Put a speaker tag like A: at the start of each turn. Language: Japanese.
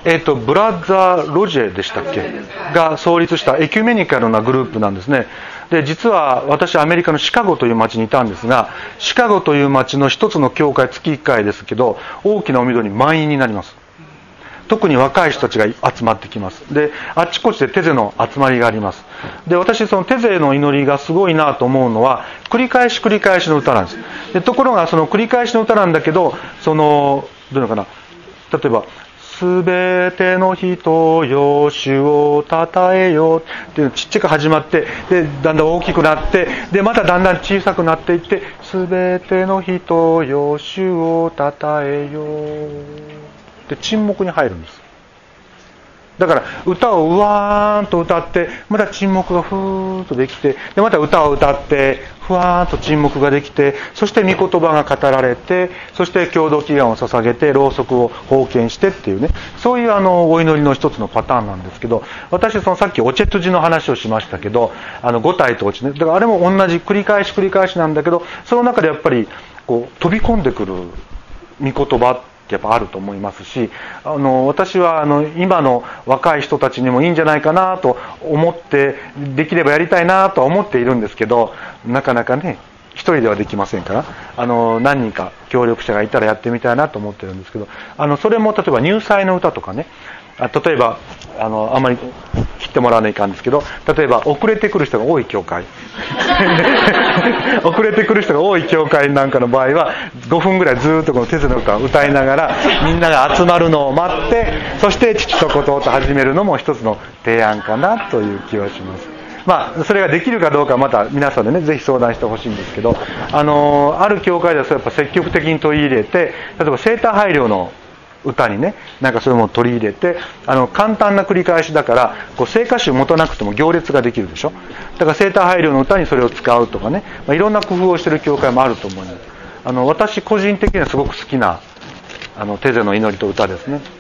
A: ブラザー・ロジェでしたっけが創立したエキュメニカルなグループなんですね。で、実は私アメリカのシカゴという町にいたんですが、シカゴという町の一つの教会、月1回ですけど、大きなお緑に満員になります。特に若い人たちが集まってきます。で、あっちこっちでテゼの集まりがあります。で、私そのテゼの祈りがすごいなと思うのは、繰り返し繰り返しの歌なんです。で、ところがその繰り返しの歌なんだけど、どういうのかな、例えば、すべての人よ主をたたえよっていうのちっちゃく始まって、でだんだん大きくなって、でまただんだん小さくなっていって、すべての人よ主をたたえよで沈黙に入るんです。だから歌をうわーんと歌って、また沈黙がふーっとできて、でまた歌を歌ってふわーんと沈黙ができて、そして御言葉が語られて、そして共同祈願を捧げて、ろうそくを奉献してっていうね、そういうお祈りの一つのパターンなんですけど、私さっきおチェット寺の話をしましたけど、五体統治ね、だからあれも同じ繰り返し繰り返しなんだけど、その中でやっぱりこう飛び込んでくる御言葉やっぱあると思いますし、私は今の若い人たちにもいいんじゃないかなと思って、できればやりたいなとは思っているんですけど、なかなかね一人ではできませんから、何人か協力者がいたらやってみたいなと思ってるんですけど、それも例えば入祭の歌とかね、例えばあんまり切ってもらわないかんですけど、例えば遅れてくる人が多い教会遅れてくる人が多い教会なんかの場合は5分ぐらいずっとこのテゼの歌を歌いながらみんなが集まるのを待って、そして父と子と始めるのも一つの提案かなという気はします。まあそれができるかどうかまた皆さんでねぜひ相談してほしいんですけど、ある教会ではそれやっぱ積極的に取り入れて、例えばセーター配慮の歌にね、なんかそういうものを取り入れて、簡単な繰り返しだから、こう聖歌集持たなくても行列ができるでしょ。だからセーター配慮の歌にそれを使うとかね、いろんな工夫をしている教会もあると思います。私個人的にはすごく好きなテゼの祈りと歌ですね。